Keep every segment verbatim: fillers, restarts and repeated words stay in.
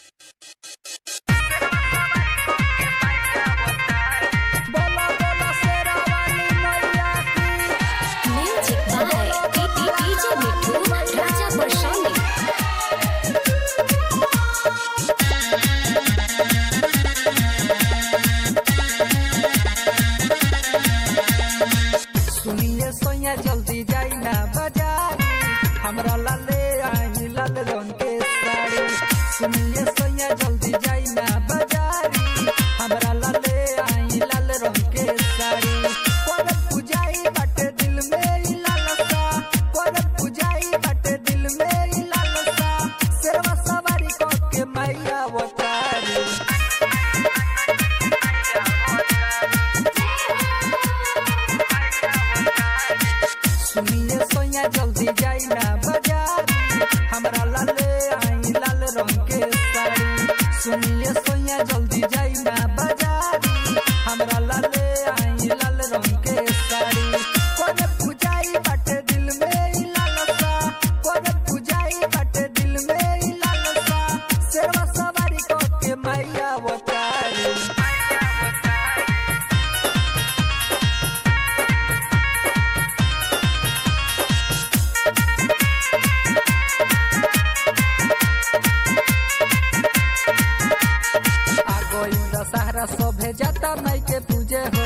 जल्दी जाई ना बाजार हमरा लाले आई लाल रंग के साड़ी। सुनिए सोया जल्दी जाई ना बाजार हमरा लाले आई लाल रंग के साड़ी। पर पूजाई बाटे दिल में लालसा, पर पूजाई बाटे दिल में लालसा, शेरवा सवारी को के मैया अवतारी। सुनिए सोया जल्दी जाई ना बाजार हमरा लाले आई लाल रंग के साड़ी। सुनिए सोया जल्दी जाई ना बाजार हमरा लाले आई लाल रंग के साड़ी। कोने पूजाई बाटे दिल में लालसा, कोने पूजाई बाटे दिल में लालसा, शेरवा सवारी को के मैया अवतारी। दशहरा शोभे जाता माई के पूजे हो,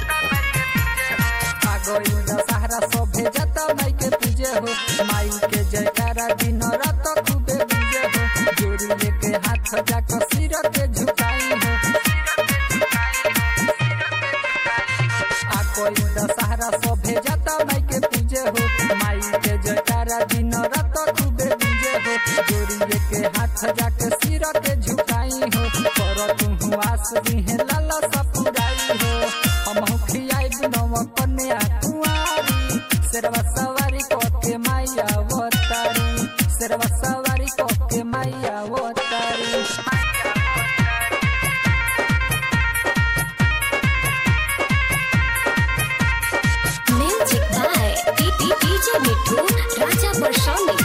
आगोई दशहरा शोभे जाता माई के पूजे हो। माई के जयकारा दिन रात खूबे पूजे हो, जोड़ी लेके हाथ जाकर सिर के झुकाई हो। आगोई दशहरा शोभे जाता माई के पूजे हो, माई के जयकारा दिन रात खूबे पूजे हो, जोड़ी लेके हाथ जाके सिर के झुकाई हो। पर तुम आस दिहे लाला सपुराई हो, हम खियाई नव कन्या कुआरी। शेरवा सवारी को के मैया अवतारी, शेरवा सवारी को के मैया अवतारी। Music by DJ Mithu Raja Barsani.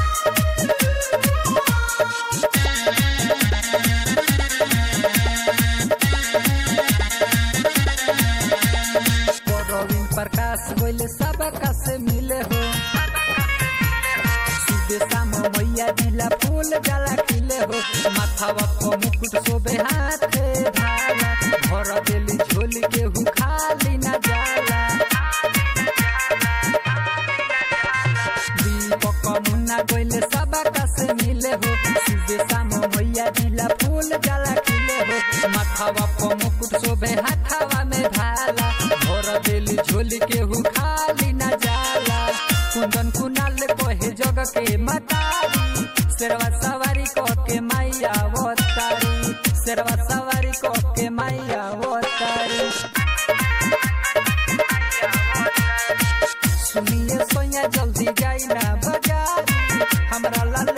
Prakash बोले सबका से मिले हो, सुबह शाम मैया दिला फूल जला खिले हो। माथावा को मुकुट शोभे हाथे भाला, भर देली झोली के हु खाली न जाला। दीपक मुन्ना बोले सबका से मिले हो, सुबह शाम मैया दिला फूल जला खिले हो। माथावा को मुकुट शोभे हाथावा में भाला, भर देली झोली के हु खाली न जाला। कुंदन कुनाल कहे जग के मतारी, शेरवा सवारी को के मैया अवतारी, शेरवा सवारी को के मैया अवतारी। सुनिए सोया जल्दी जाई ना बाजार हमरा लाल